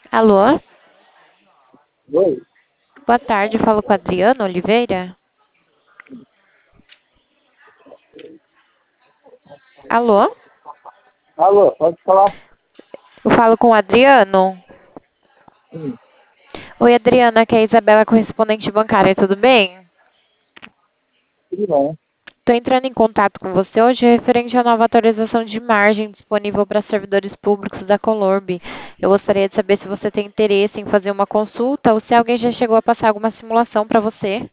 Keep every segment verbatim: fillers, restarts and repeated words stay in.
Alô? Oi? Boa tarde, falo com a Adriana Oliveira. Alô? Alô, pode falar? Eu falo com o Adriano. Sim, Oi, Adriana, aqui é a Isabela, correspondente bancária, tudo bem? tudo bem. Estou entrando em contato com você hoje referente à nova atualização de margem disponível para servidores públicos da Colorb. Eu gostaria de saber se você tem interesse em fazer uma consulta ou se alguém já chegou a passar alguma simulação para você.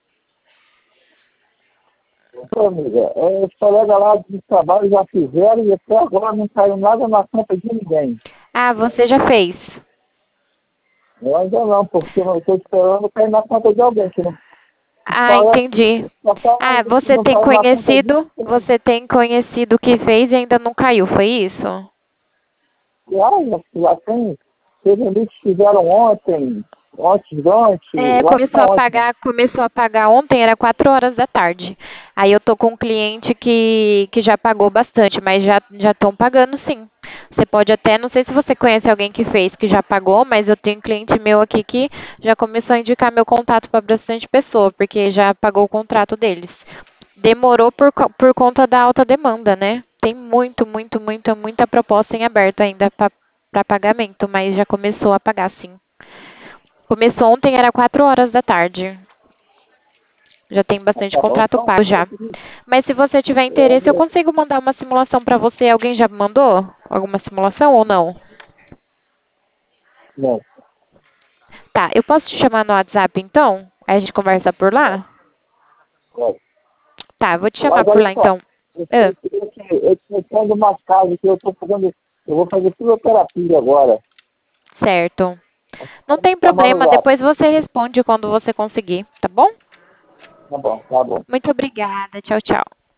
Ô, amiga, é, os colegas lá do trabalho já fizeram e até agora não caiu nada na conta de ninguém. Ah, você já fez. Eu ainda não, porque eu estou esperando cair na conta de alguém, que não Ah, parece que entendi. só tá- Ah, você não tem caiu na conta de conhecido, ninguém. você tem conhecido o que fez e ainda não caiu, foi isso? E aí, já tem, teve ali que fizeram ontem, ontem, ontem, É, eu acho que começou tá a ontem, né? pagar, começou a pagar ontem, era quatro horas da tarde. Aí eu tô com um cliente que, que já pagou bastante, mas já já estão pagando sim. Você pode até, não sei se você conhece alguém que fez, que já pagou, mas eu tenho um cliente meu aqui que já começou a indicar meu contato para bastante pessoa, porque já pagou o contrato deles. Demorou por, co- por conta da alta demanda, né? Tem muito, muito, muita, muita proposta em aberto ainda para pagamento, mas já começou a pagar sim. Começou ontem, era quatro horas da tarde. Já tem Ah, bastante tá bom, contrato então, pago eu, já. Mas se você tiver interesse, eu eu, consigo mandar uma simulação para você. Alguém já mandou alguma simulação ou não? não, Tá, eu posso te chamar no WhatsApp então? Aí a gente conversa por lá? não. Tá, vou te chamar Mas por olha lá só, então. eu Ah, estou tendo uma casa que eu estou fazendo, eu vou fazer fisioterapia agora. certo. Não Pode tem chamar no problema, zap. depois você responde quando você conseguir, tá bom? Tá bom, tá bom. Muito obrigada. Tchau, tchau.